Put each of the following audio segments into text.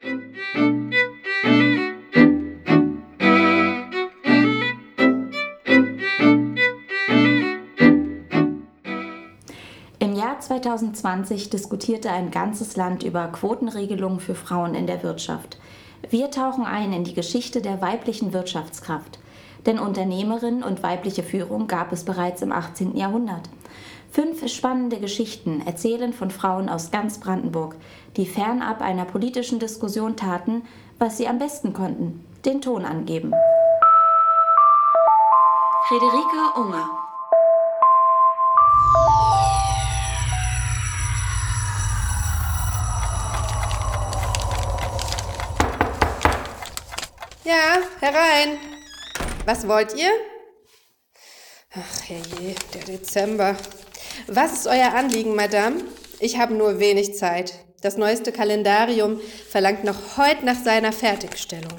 Im Jahr 2020 diskutierte ein ganzes Land über Quotenregelungen für Frauen in der Wirtschaft. Wir tauchen ein in die Geschichte der weiblichen Wirtschaftskraft. Denn Unternehmerin und weibliche Führung gab es bereits im 18. Jahrhundert. 5 spannende Geschichten erzählen von Frauen aus ganz Brandenburg, die fernab einer politischen Diskussion taten, was sie am besten konnten: den Ton angeben. Friederike Unger. Ja, herein. Was wollt ihr? Ach herrje, der Dezember. Was ist euer Anliegen, Madame? Ich habe nur wenig Zeit. Das neueste Kalendarium verlangt noch heute nach seiner Fertigstellung.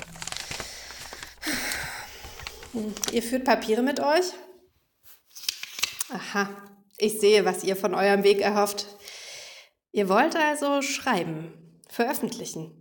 Ihr führt Papiere mit euch? Aha, ich sehe, was ihr von eurem Weg erhofft. Ihr wollt also schreiben, veröffentlichen.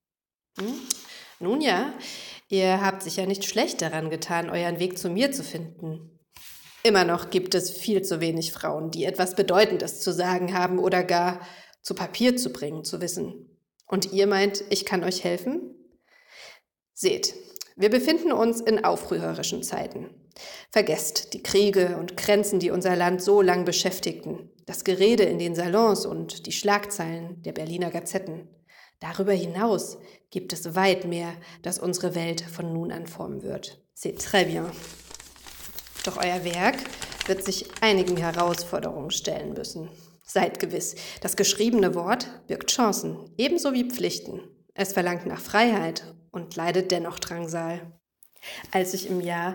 Nun ja, ihr habt sicher nicht schlecht daran getan, euren Weg zu mir zu finden. Immer noch gibt es viel zu wenig Frauen, die etwas Bedeutendes zu sagen haben oder gar zu Papier zu bringen, zu wissen. Und ihr meint, ich kann euch helfen? Seht, wir befinden uns in aufrührerischen Zeiten. Vergesst die Kriege und Grenzen, die unser Land so lang beschäftigten, das Gerede in den Salons und die Schlagzeilen der Berliner Gazetten. Darüber hinaus gibt es weit mehr, das unsere Welt von nun an formen wird. C'est très bien. Doch euer Werk wird sich einigen Herausforderungen stellen müssen. Seid gewiss, das geschriebene Wort birgt Chancen, ebenso wie Pflichten. Es verlangt nach Freiheit und leidet dennoch Drangsal. Als ich im Jahr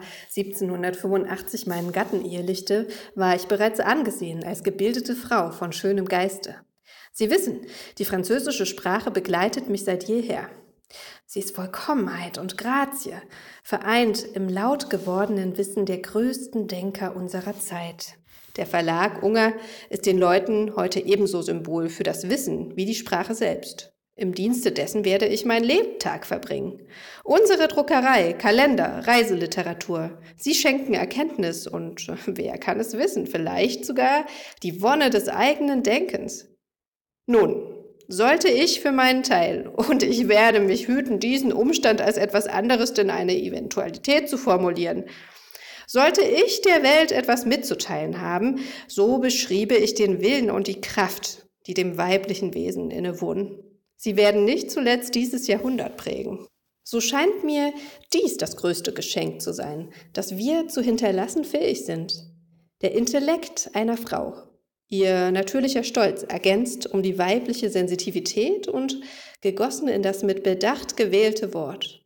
1785 meinen Gatten ehelichte, war ich bereits angesehen als gebildete Frau von schönem Geiste. Sie wissen, die französische Sprache begleitet mich seit jeher. Sie ist Vollkommenheit und Grazie, vereint im laut gewordenen Wissen der größten Denker unserer Zeit. Der Verlag Unger ist den Leuten heute ebenso Symbol für das Wissen wie die Sprache selbst. Im Dienste dessen werde ich meinen Lebtag verbringen. Unsere Druckerei, Kalender, Reiseliteratur, sie schenken Erkenntnis und wer kann es wissen, vielleicht sogar die Wonne des eigenen Denkens. Nun, sollte ich für meinen Teil, und ich werde mich hüten, diesen Umstand als etwas anderes denn eine Eventualität zu formulieren, sollte ich der Welt etwas mitzuteilen haben, so beschriebe ich den Willen und die Kraft, die dem weiblichen Wesen innewohnen. Sie werden nicht zuletzt dieses Jahrhundert prägen. So scheint mir dies das größte Geschenk zu sein, das wir zu hinterlassen fähig sind. Der Intellekt einer Frau. Ihr natürlicher Stolz ergänzt um die weibliche Sensitivität und gegossen in das mit Bedacht gewählte Wort.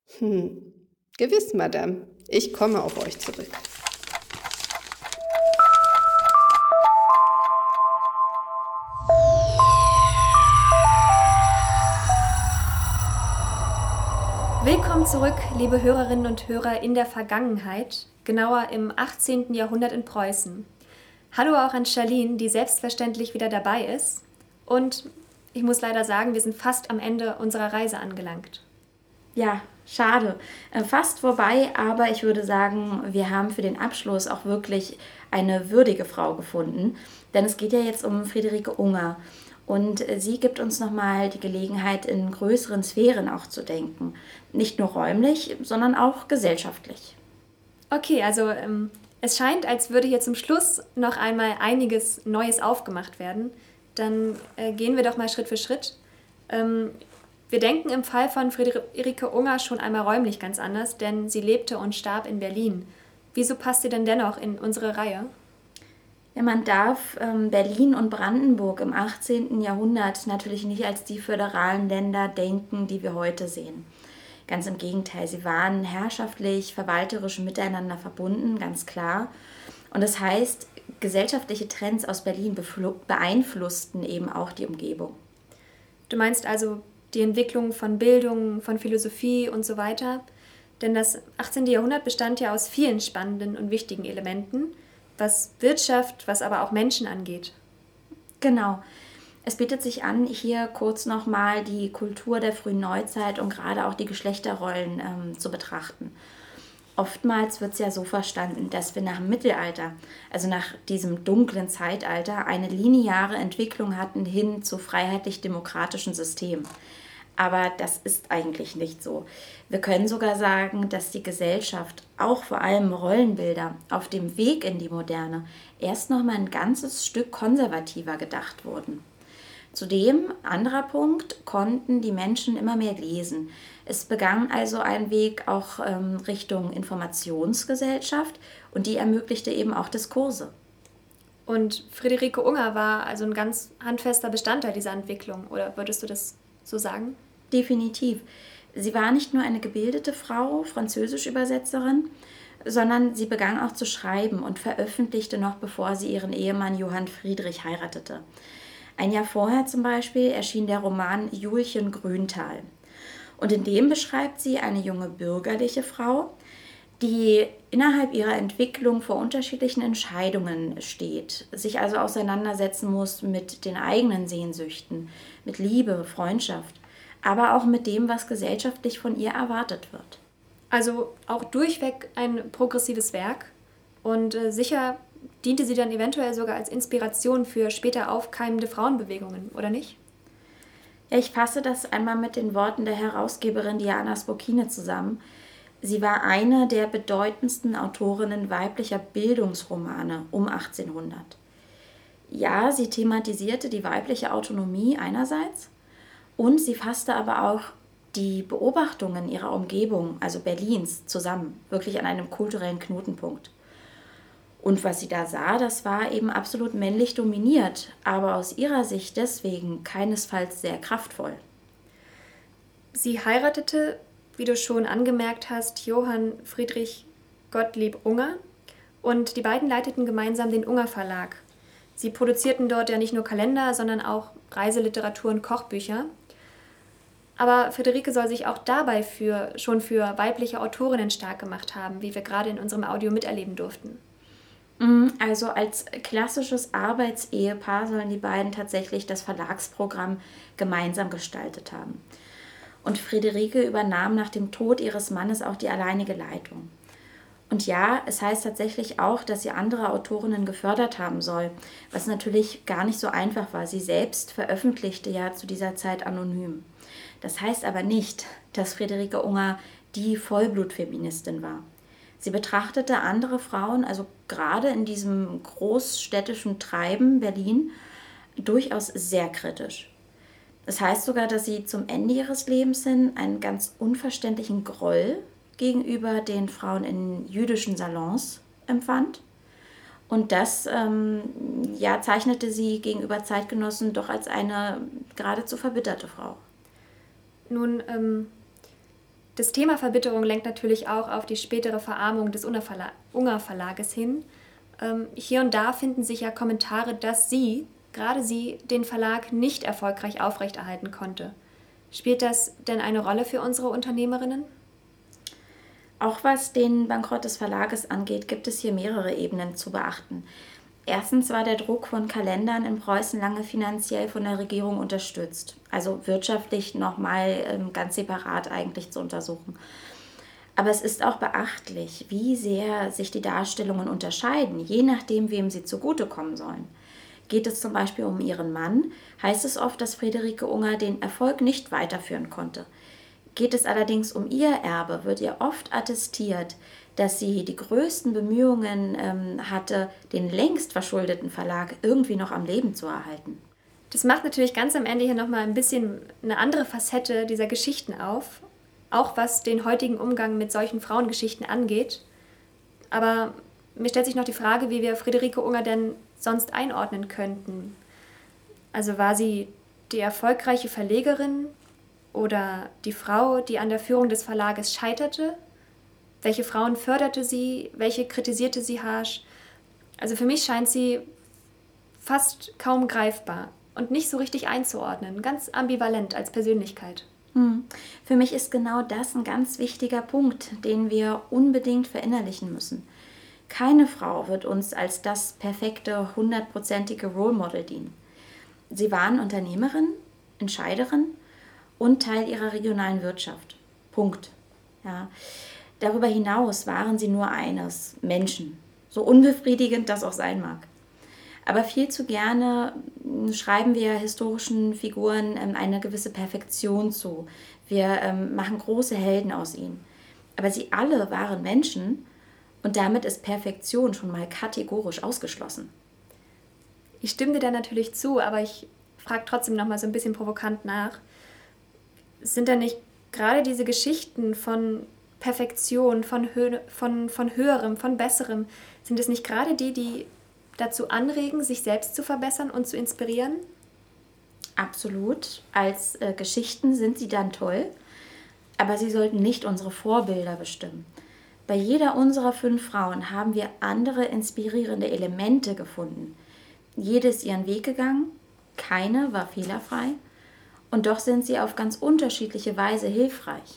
Gewiss, Madame, ich komme auf euch zurück. Willkommen zurück, liebe Hörerinnen und Hörer, in der Vergangenheit, genauer im 18. Jahrhundert in Preußen. Hallo auch an Charlene, die selbstverständlich wieder dabei ist. Und ich muss leider sagen, wir sind fast am Ende unserer Reise angelangt. Ja, schade. Fast vorbei, aber ich würde sagen, wir haben für den Abschluss auch wirklich eine würdige Frau gefunden. Denn es geht ja jetzt um Friederike Unger. Und sie gibt uns nochmal die Gelegenheit, in größeren Sphären auch zu denken. Nicht nur räumlich, sondern auch gesellschaftlich. Okay, also es scheint, als würde hier zum Schluss noch einmal einiges Neues aufgemacht werden. Dann gehen wir doch mal Schritt für Schritt. Wir denken im Fall von Friederike Unger schon einmal räumlich ganz anders, denn sie lebte und starb in Berlin. Wieso passt sie denn dennoch in unsere Reihe? Ja, man darf Berlin und Brandenburg im 18. Jahrhundert natürlich nicht als die föderalen Länder denken, die wir heute sehen. Ganz im Gegenteil, sie waren herrschaftlich, verwalterisch miteinander verbunden, ganz klar. Und das heißt, gesellschaftliche Trends aus Berlin beeinflussten eben auch die Umgebung. Du meinst also die Entwicklung von Bildung, von Philosophie und so weiter? Denn das 18. Jahrhundert bestand ja aus vielen spannenden und wichtigen Elementen, was Wirtschaft, was aber auch Menschen angeht. Genau. Es bietet sich an, hier kurz nochmal die Kultur der frühen Neuzeit und gerade auch die Geschlechterrollen zu betrachten. Oftmals wird es ja so verstanden, dass wir nach dem Mittelalter, also nach diesem dunklen Zeitalter, eine lineare Entwicklung hatten hin zu freiheitlich-demokratischen Systemen. Aber das ist eigentlich nicht so. Wir können sogar sagen, dass die Gesellschaft, auch vor allem Rollenbilder, auf dem Weg in die Moderne erst noch mal ein ganzes Stück konservativer gedacht wurden. Zudem, anderer Punkt, konnten die Menschen immer mehr lesen. Es begann also ein Weg auch Richtung Informationsgesellschaft und die ermöglichte eben auch Diskurse. Und Friederike Unger war also ein ganz handfester Bestandteil dieser Entwicklung, oder würdest du das so sagen? Definitiv. Sie war nicht nur eine gebildete Frau, Französisch-Übersetzerin, sondern sie begann auch zu schreiben und veröffentlichte noch, bevor sie ihren Ehemann Johann Friedrich heiratete. Ein Jahr vorher zum Beispiel erschien der Roman Julchen Grüntal. Und in dem beschreibt sie eine junge bürgerliche Frau, die innerhalb ihrer Entwicklung vor unterschiedlichen Entscheidungen steht, sich also auseinandersetzen muss mit den eigenen Sehnsüchten, mit Liebe, Freundschaft, aber auch mit dem, was gesellschaftlich von ihr erwartet wird. Also auch durchweg ein progressives Werk und sicher diente sie dann eventuell sogar als Inspiration für später aufkeimende Frauenbewegungen, oder nicht? Ja, ich fasse das einmal mit den Worten der Herausgeberin Diana Spokine zusammen. Sie war eine der bedeutendsten Autorinnen weiblicher Bildungsromane um 1800. Ja, sie thematisierte die weibliche Autonomie einerseits und sie fasste aber auch die Beobachtungen ihrer Umgebung, also Berlins, zusammen, wirklich an einem kulturellen Knotenpunkt. Und was sie da sah, das war eben absolut männlich dominiert, aber aus ihrer Sicht deswegen keinesfalls sehr kraftvoll. Sie heiratete, wie du schon angemerkt hast, Johann Friedrich Gottlieb Unger und die beiden leiteten gemeinsam den Unger Verlag. Sie produzierten dort ja nicht nur Kalender, sondern auch Reiseliteratur und Kochbücher. Aber Friederike soll sich auch dabei schon für weibliche Autorinnen stark gemacht haben, wie wir gerade in unserem Audio miterleben durften. Also als klassisches Arbeitsehepaar sollen die beiden tatsächlich das Verlagsprogramm gemeinsam gestaltet haben. Und Friederike übernahm nach dem Tod ihres Mannes auch die alleinige Leitung. Und ja, es heißt tatsächlich auch, dass sie andere Autorinnen gefördert haben soll, was natürlich gar nicht so einfach war. Sie selbst veröffentlichte ja zu dieser Zeit anonym. Das heißt aber nicht, dass Friederike Unger die Vollblutfeministin war. Sie betrachtete andere Frauen, also gerade in diesem großstädtischen Treiben Berlin, durchaus sehr kritisch. Das heißt sogar, dass sie zum Ende ihres Lebens hin einen ganz unverständlichen Groll gegenüber den Frauen in jüdischen Salons empfand. Und das zeichnete sie gegenüber Zeitgenossen doch als eine geradezu verbitterte Frau. Nun, das Thema Verbitterung lenkt natürlich auch auf die spätere Verarmung des Unger Verlages hin. Hier und da finden sich ja Kommentare, dass gerade sie, den Verlag nicht erfolgreich aufrechterhalten konnte. Spielt das denn eine Rolle für unsere Unternehmerinnen? Auch was den Bankrott des Verlages angeht, gibt es hier mehrere Ebenen zu beachten. Erstens war der Druck von Kalendern in Preußen lange finanziell von der Regierung unterstützt, also wirtschaftlich nochmal ganz separat eigentlich zu untersuchen. Aber es ist auch beachtlich, wie sehr sich die Darstellungen unterscheiden, je nachdem, wem sie zugutekommen sollen. Geht es zum Beispiel um ihren Mann, heißt es oft, dass Friederike Unger den Erfolg nicht weiterführen konnte. Geht es allerdings um ihr Erbe, wird ihr oft attestiert, dass sie die größten Bemühungen hatte, den längst verschuldeten Verlag irgendwie noch am Leben zu erhalten. Das macht natürlich ganz am Ende hier nochmal ein bisschen eine andere Facette dieser Geschichten auf, auch was den heutigen Umgang mit solchen Frauengeschichten angeht. Aber mir stellt sich noch die Frage, wie wir Friederike Unger denn sonst einordnen könnten. Also war sie die erfolgreiche Verlegerin oder die Frau, die an der Führung des Verlages scheiterte? Welche Frauen förderte sie? Welche kritisierte sie harsch? Also für mich scheint sie fast kaum greifbar und nicht so richtig einzuordnen, ganz ambivalent als Persönlichkeit. Für mich ist genau das ein ganz wichtiger Punkt, den wir unbedingt verinnerlichen müssen. Keine Frau wird uns als das perfekte, 100%ige Role Model dienen. Sie waren Unternehmerin, Entscheiderin und Teil ihrer regionalen Wirtschaft. Punkt. Ja. Darüber hinaus waren sie nur eines, Menschen. So unbefriedigend das auch sein mag. Aber viel zu gerne schreiben wir historischen Figuren eine gewisse Perfektion zu. Wir machen große Helden aus ihnen. Aber sie alle waren Menschen und damit ist Perfektion schon mal kategorisch ausgeschlossen. Ich stimme dir da natürlich zu, aber ich frage trotzdem noch mal so ein bisschen provokant nach. Sind da nicht gerade diese Geschichten von Perfektion, von Höherem, von Besserem, sind es nicht gerade die dazu anregen, sich selbst zu verbessern und zu inspirieren? Absolut. Als Geschichten sind sie dann toll, aber sie sollten nicht unsere Vorbilder bestimmen. Bei jeder unserer 5 Frauen haben wir andere inspirierende Elemente gefunden. Jede ist ihren Weg gegangen, keine war fehlerfrei und doch sind sie auf ganz unterschiedliche Weise hilfreich.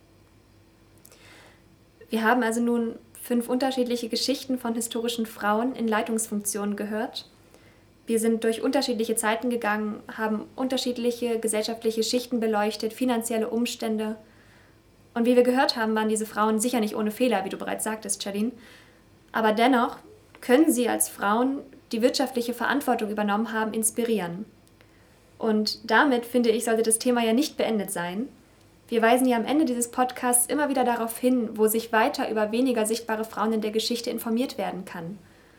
Wir haben also nun 5 unterschiedliche Geschichten von historischen Frauen in Leitungsfunktionen gehört. Wir sind durch unterschiedliche Zeiten gegangen, haben unterschiedliche gesellschaftliche Schichten beleuchtet, finanzielle Umstände. Und wie wir gehört haben, waren diese Frauen sicher nicht ohne Fehler, wie du bereits sagtest, Charlene. Aber dennoch können sie als Frauen, die wirtschaftliche Verantwortung übernommen haben, inspirieren. Und damit, finde ich, sollte das Thema ja nicht beendet sein. Wir weisen ja am Ende dieses Podcasts immer wieder darauf hin, wo sich weiter über weniger sichtbare Frauen in der Geschichte informiert werden kann.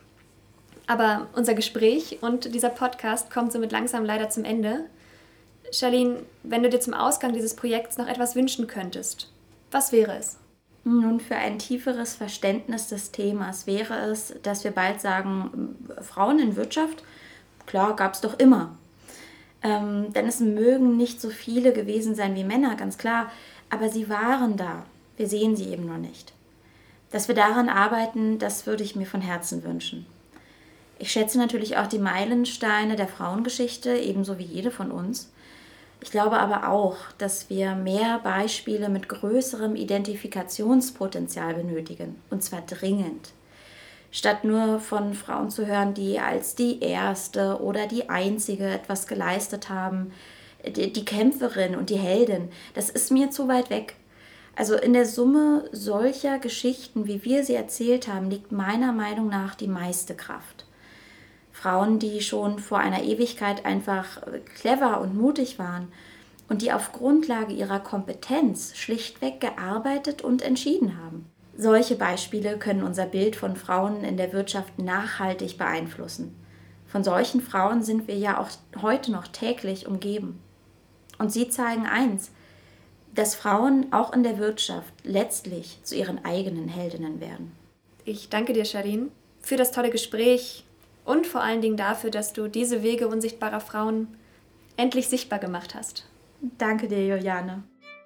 Aber unser Gespräch und dieser Podcast kommt somit langsam leider zum Ende. Charlene, wenn du dir zum Ausgang dieses Projekts noch etwas wünschen könntest, was wäre es? Nun, für ein tieferes Verständnis des Themas wäre es, dass wir bald sagen, Frauen in Wirtschaft, klar, gab es doch immer. Denn es mögen nicht so viele gewesen sein wie Männer, ganz klar, aber sie waren da. Wir sehen sie eben nur nicht. Dass wir daran arbeiten, das würde ich mir von Herzen wünschen. Ich schätze natürlich auch die Meilensteine der Frauengeschichte, ebenso wie jede von uns. Ich glaube aber auch, dass wir mehr Beispiele mit größerem Identifikationspotenzial benötigen, und zwar dringend. Statt nur von Frauen zu hören, die als die Erste oder die Einzige etwas geleistet haben, die Kämpferin und die Heldin, das ist mir zu weit weg. Also in der Summe solcher Geschichten, wie wir sie erzählt haben, liegt meiner Meinung nach die meiste Kraft. Frauen, die schon vor einer Ewigkeit einfach clever und mutig waren und die auf Grundlage ihrer Kompetenz schlichtweg gearbeitet und entschieden haben. Solche Beispiele können unser Bild von Frauen in der Wirtschaft nachhaltig beeinflussen. Von solchen Frauen sind wir ja auch heute noch täglich umgeben. Und sie zeigen eins, dass Frauen auch in der Wirtschaft letztlich zu ihren eigenen Heldinnen werden. Ich danke dir, Charlene, für das tolle Gespräch und vor allen Dingen dafür, dass du diese Wege unsichtbarer Frauen endlich sichtbar gemacht hast. Danke dir, Juliane.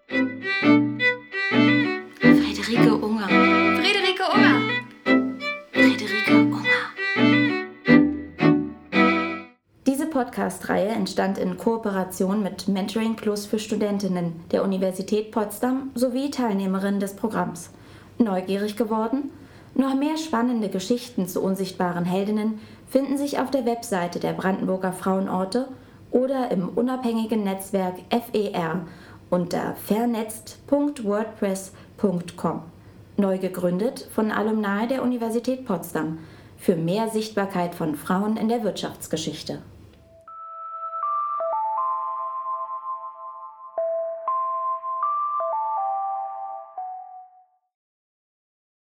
Friederike Unger. Friederike Unger. Friederike Unger. Diese Podcast-Reihe entstand in Kooperation mit Mentoring Plus für Studentinnen der Universität Potsdam sowie Teilnehmerinnen des Programms. Neugierig geworden? Noch mehr spannende Geschichten zu unsichtbaren Heldinnen finden sich auf der Webseite der Brandenburger Frauenorte oder im unabhängigen Netzwerk FER unter vernetzt.wordpress.com. Neu gegründet von Alumni der Universität Potsdam für mehr Sichtbarkeit von Frauen in der Wirtschaftsgeschichte.